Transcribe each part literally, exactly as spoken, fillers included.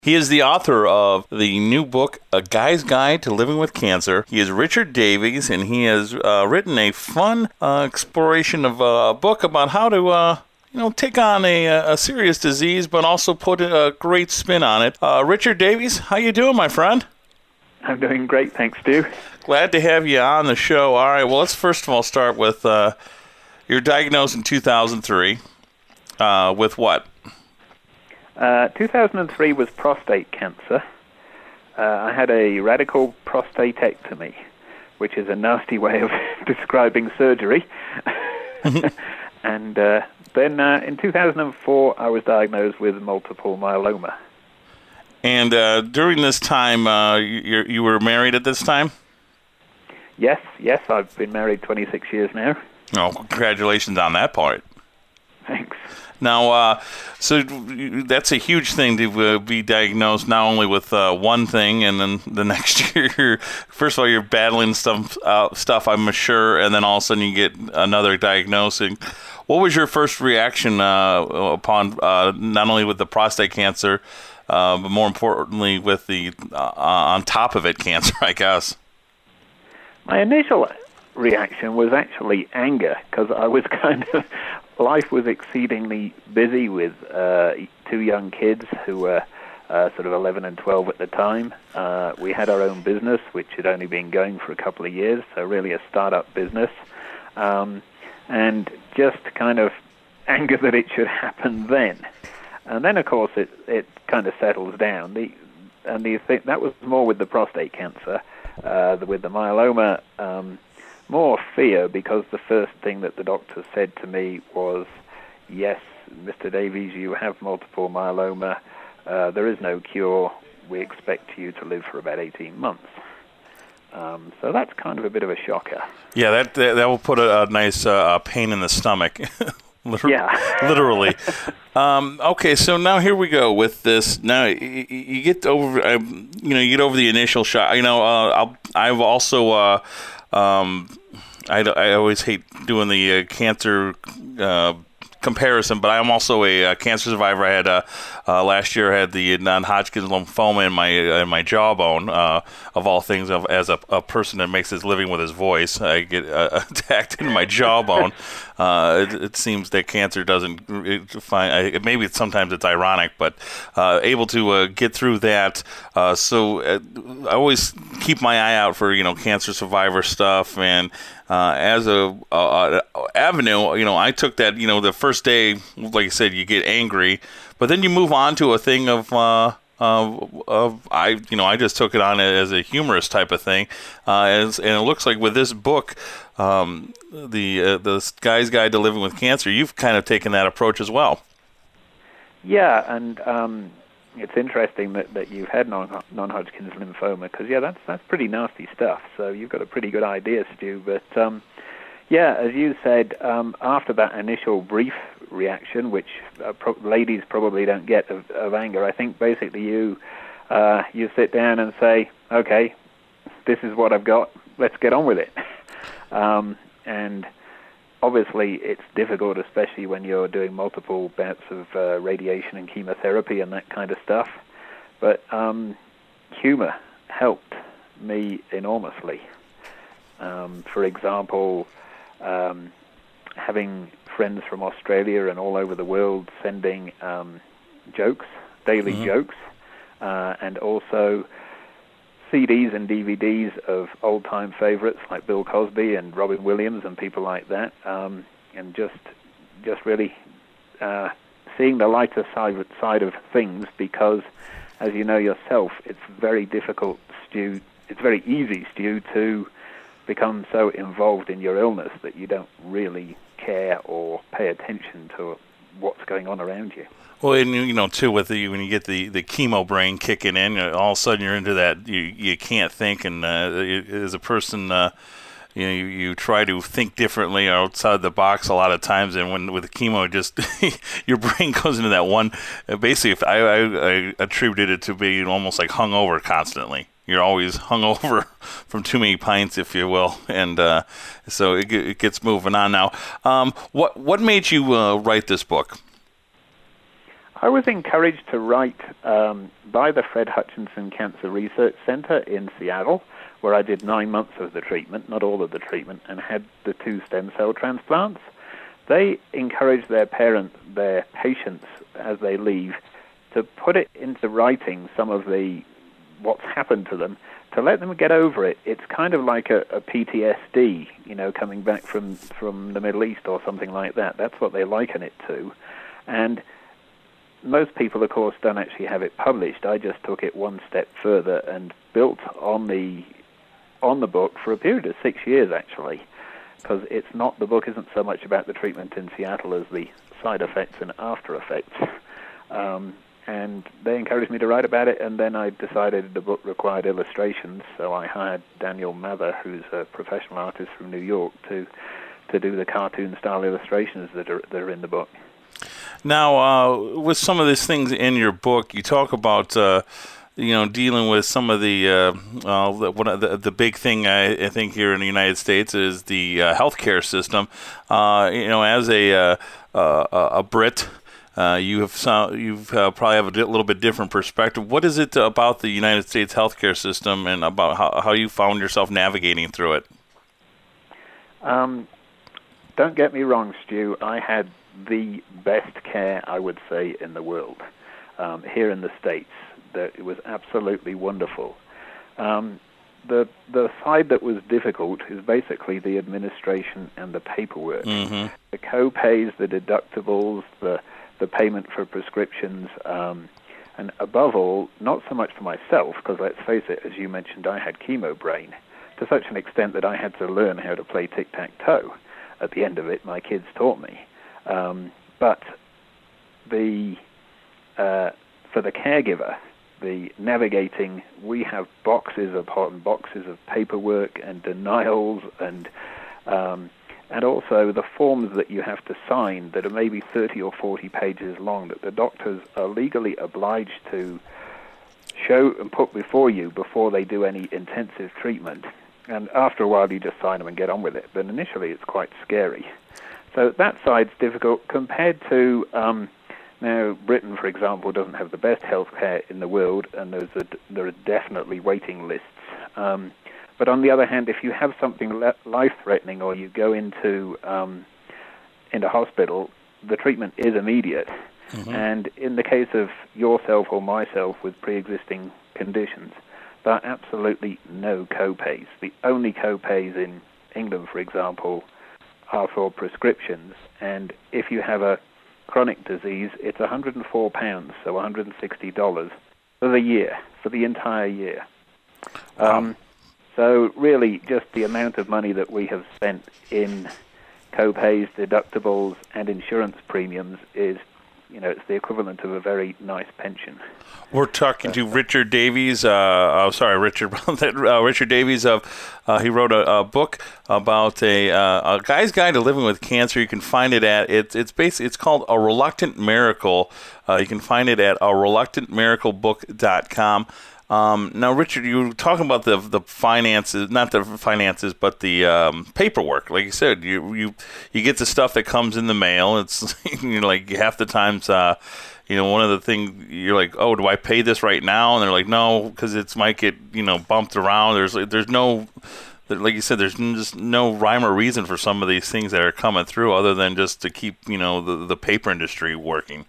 He is the author of the new book, A Guy's Guide to Living with Cancer. He is Richard Davies, and he has uh, written a fun uh, exploration of uh, a book about how to, uh, you know, take on a, a serious disease, but also put a great spin on it. Uh, Richard Davies, how you doing, my friend? I'm doing great, thanks, Stu. Glad to have you on the show. All right, well, let's first of all start with uh, you're diagnosed in two thousand three uh, with what? Uh, two thousand three was prostate cancer. Uh, I had a radical prostatectomy, which is a nasty way of describing surgery. and uh, then uh, in two thousand four, I was diagnosed with multiple myeloma. And uh, during this time, uh, you, you were married at this time? Yes, yes, I've been married twenty-six years now. Oh, congratulations on that part. Thanks. Now, uh, so that's a huge thing to uh, be diagnosed not only with uh, one thing, and then the next year, you're, first of all, you're battling stuff, uh, stuff, I'm sure, and then all of a sudden you get another diagnosis. What was your first reaction uh, upon uh, not only with the prostate cancer, uh, but more importantly with the uh, on top of it cancer, I guess? My initial reaction was actually anger, because I was kind of, life was exceedingly busy with uh, two young kids who were uh, sort of eleven and twelve at the time. Uh, we had our own business, which had only been going for a couple of years, so really a startup business. Um, and just kind of anger that it should happen then. And then, of course, it, it kind of settles down. The, and the thing, that was more with the prostate cancer. Uh, with the myeloma, um, more fear, because the first thing that the doctor said to me was, yes, Mister Davies, you have multiple myeloma. Uh, there is no cure. We expect you to live for about eighteen months. Um, so that's kind of a bit of a shocker. Yeah, that that, that will put a, a nice uh, pain in the stomach. Liter- yeah. Literally. Um, okay, so now here we go with this. Now you, you get over, uh, you know, you get over the initial shock. You know, uh, I'll, I've also, uh, um, I, I always hate doing the uh, cancer uh, comparison, but I'm also a, a cancer survivor. I had uh, uh, last year I had the non-Hodgkin's lymphoma in my in my jawbone. Uh, of all things, of, as a, a person that makes his living with his voice, I get uh, attacked in my jawbone. Uh, it, it seems that cancer doesn't find. I, maybe it's, sometimes it's ironic, but uh, able to uh, get through that. Uh, so uh, I always keep my eye out for you know cancer survivor stuff, and uh, as a, a, a avenue, you know, I took that. You know, the first day, like I said, you get angry, but then you move on to a thing of. Uh, Of, of I, you know, I just took it on as a humorous type of thing, uh, as, and it looks like with this book, um, the uh, the Guy's Guide to Living with Cancer, you've kind of taken that approach as well. Yeah, and um, it's interesting that, that you've had non, non-Hodgkin's lymphoma, because yeah, that's that's pretty nasty stuff. So you've got a pretty good idea, Stu. But um, yeah, as you said, um, after that initial brief reaction, which uh, pro- ladies probably don't get of, of anger, I think basically you uh, you sit down and say, okay, this is what I've got, let's get on with it. um, and obviously it's difficult, especially when you're doing multiple bouts of uh, radiation and chemotherapy and that kind of stuff. But um, humor helped me enormously. Um, for example, um, having friends from Australia and all over the world sending um, jokes, daily mm-hmm. jokes, uh, and also C Ds and D V Ds of old-time favorites like Bill Cosby and Robin Williams and people like that, um, and just just really uh, seeing the lighter side, side of things, because, as you know yourself, it's very difficult, Stu, it's very easy, Stu, to become so involved in your illness that you don't really care or pay attention to what's going on around you. Well, and you know, too, with the when you get the, the chemo brain kicking in, all of a sudden you're into that. You you can't think, and uh, as a person, uh, you know, you, you try to think differently or outside the box a lot of times. And when with the chemo, just your brain goes into that one. Basically, if I, I, I attributed it to being almost like hungover constantly. You're always hungover from too many pints, if you will, and uh, so it, it gets moving on now. Um, what what made you uh, write this book? I was encouraged to write um, by the Fred Hutchinson Cancer Research Center in Seattle, where I did nine months of the treatment, not all of the treatment, and had the two stem cell transplants. They encourage their parents, their patients, as they leave, to put it into writing some of the what's happened to them, to let them get over it. It's kind of like a, a P T S D, you know, coming back from, from the Middle East or something like that. That's what they liken it to. And most people, of course, don't actually have it published. I just took it one step further and built on the on the book for a period of six years, actually, because it's not the book isn't so much about the treatment in Seattle as the side effects and after effects. Um, and they encouraged me to write about it, and then I decided the book required illustrations, so I hired Daniel Mather, who's a professional artist from New York, to to do the cartoon-style illustrations that are, that are in the book. Now, uh, with some of these things in your book, you talk about, uh, you know, dealing with some of the, uh, uh, the, one of the, the big thing I, I think here in the United States is the uh, healthcare system. Uh, you know, as a uh, uh, a Brit, uh, you have some, you've uh, probably have a di- little bit different perspective. What is it about the United States healthcare system, and about how, how you found yourself navigating through it? Um, don't get me wrong, Stu. I had the best care, I would say, in the world. Um, here in the States, the, it was absolutely wonderful. Um, the the side that was difficult is basically the administration and the paperwork. Mm-hmm. The co-pays, the deductibles, the the payment for prescriptions, um, and above all, not so much for myself, because let's face it, as you mentioned, I had chemo brain, to such an extent that I had to learn how to play tic-tac-toe. At the end of it, my kids taught me. Um, but the uh, for the caregiver, the navigating, we have boxes upon boxes of paperwork and denials, and um, and also the forms that you have to sign that are maybe thirty or forty pages long that the doctors are legally obliged to show and put before you before they do any intensive treatment. And after a while, you just sign them and get on with it. But initially, it's quite scary. So that side's difficult compared to, um, now, Britain, for example, doesn't have the best healthcare in the world, and there's a, there are definitely waiting lists. Um, but on the other hand, if you have something le- life-threatening or you go into um, into hospital, the treatment is immediate. Mm-hmm. And in the case of yourself or myself with pre-existing conditions, there are absolutely no co-pays. The only co-pays in England, for example, are for prescriptions, and if you have a chronic disease, it's one hundred four pounds, so one hundred sixty dollars for the year, for the entire year. Um, so really, just the amount of money that we have spent in co-pays, deductibles, and insurance premiums is, you know, it's the equivalent of a very nice pension. We're talking to Richard Davies. Uh, oh, sorry, Richard. uh, Richard Davies. Of uh, he wrote a, a book about a uh, a guy's guide to living with cancer. You can find it at it's it's basically it's called A Reluctant Miracle. Uh, you can find it at a reluctant miracle book dot com. Um, now, Richard, you were talking about the the finances, not the finances, but the um, paperwork. Like you said, you you you get the stuff that comes in the mail. It's you know, like half the times, uh, you know, one of the things you're like, oh, do I pay this right now? And they're like, no, because it might get you know bumped around. There's there's no, like you said, there's just no rhyme or reason for some of these things that are coming through, other than just to keep you know the the paper industry working.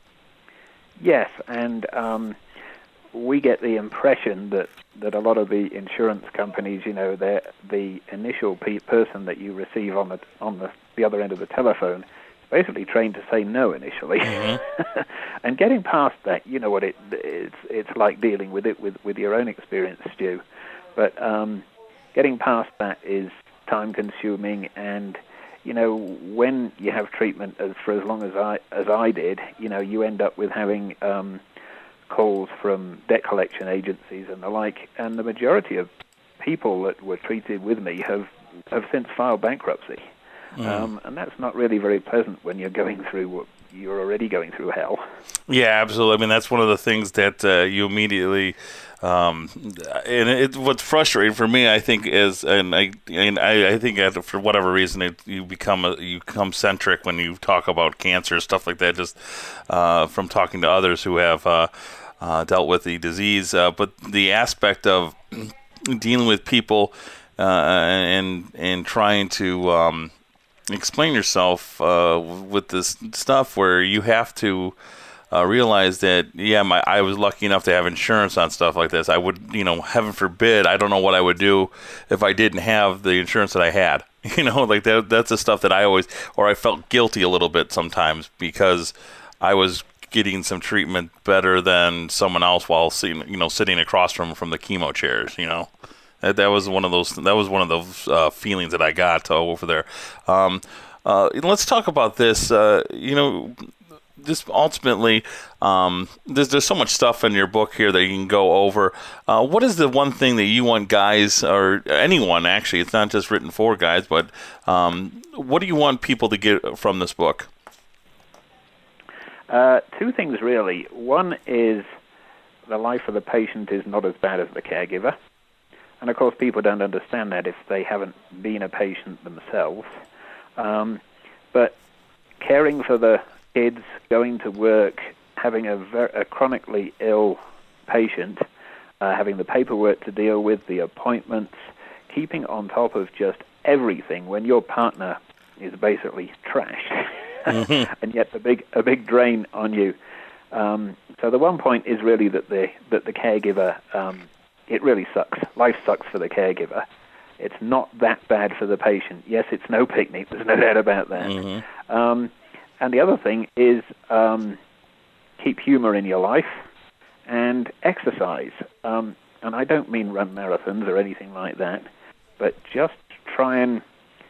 Yes, and. Um we get the impression that, that a lot of the insurance companies, you know, they're the initial pe- person that you receive on the on the, the other end of the telephone is basically trained to say no initially. Mm-hmm. And getting past that, you know what it it's it's like dealing with it with, with your own experience, Stu. But um, getting past that is time consuming, and you know, when you have treatment as for as long as I as I did, you know, you end up with having um, calls from debt collection agencies and the like, and the majority of people that were treated with me have, have since filed bankruptcy. Mm. Um, and that's not really very pleasant when you're going through what you're already going through hell. Yeah, absolutely. I mean, that's one of the things that uh, you immediately Um, and it, what's frustrating for me, I think, is, and I, and I, I think for whatever reason, it, you become a, you become centric when you talk about cancer, stuff like that. Just uh, from talking to others who have uh, uh, dealt with the disease, uh, but the aspect of dealing with people uh, and and trying to um, explain yourself uh, with this stuff, where you have to. Uh, realize that, yeah, my I was lucky enough to have insurance on stuff like this. I would, you know, heaven forbid, I don't know what I would do if I didn't have the insurance that I had. You know, like that. That's the stuff that I always, or I felt guilty a little bit sometimes because I was getting some treatment better than someone else while sitting, you know, sitting across from from the chemo chairs. You know, that that was one of those. That was one of those uh, feelings that I got over there. Um, uh, let's talk about this. Uh, you know. Just ultimately, um, there's there's so much stuff in your book here that you can go over. Uh, what is the one thing that you want guys, or anyone actually, it's not just written for guys, but um, what do you want people to get from this book? Uh, two things, really. One is the life of the patient is not as bad as the caregiver. And, of course, people don't understand that if they haven't been a patient themselves. Um, but caring for the kids, going to work, having a, ver- a chronically ill patient, uh, having the paperwork to deal with, the appointments, keeping on top of just everything when your partner is basically trashed, mm-hmm. and yet a big a big drain on you. Um, so the one point is really that the that the caregiver, um, it really sucks. Life sucks for the caregiver. It's not that bad for the patient. Yes, it's no picnic. There's no doubt about that. Mm-hmm. Um, And the other thing is um, keep humor in your life and exercise. Um, and I don't mean run marathons or anything like that, but just try and,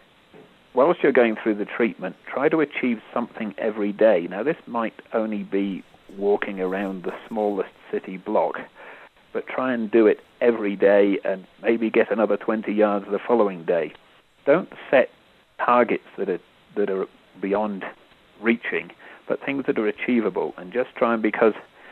whilst you're going through the treatment, try to achieve something every day. Now, this might only be walking around the smallest city block, but try and do it every day and maybe get another twenty yards the following day. Don't set targets that are that are beyond reaching, but things that are achievable, and just try and, because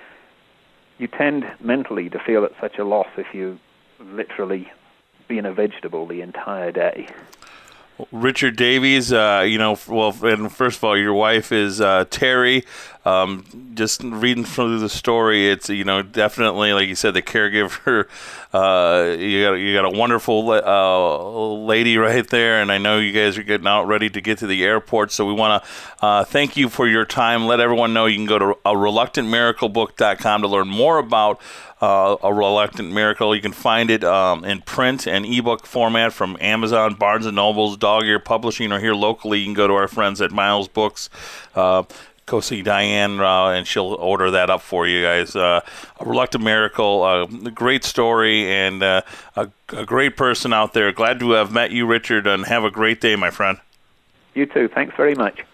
you tend mentally to feel at such a loss if you literally been a vegetable the entire day. Richard Davies, uh, you know, well, and first of all, your wife is uh, Terry. Um, just reading through the story, it's, you know, definitely, like you said, the caregiver. Uh, you got you got a wonderful uh, lady right there, and I know you guys are getting out ready to get to the airport. So we want to uh, thank you for your time. Let everyone know you can go to a reluctant miracle book dot com to learn more about Uh, A Reluctant Miracle. You can find it um, in print and ebook format from Amazon, Barnes and Nobles, Dog Ear Publishing, or here locally you can go to our friends at Miles Books. Uh, go see Diane, uh, and she'll order that up for you guys. Uh, A Reluctant Miracle, uh, a great story, and uh, a, a great person out there. Glad to have met you, Richard, and have a great day, my friend. You too. Thanks very much.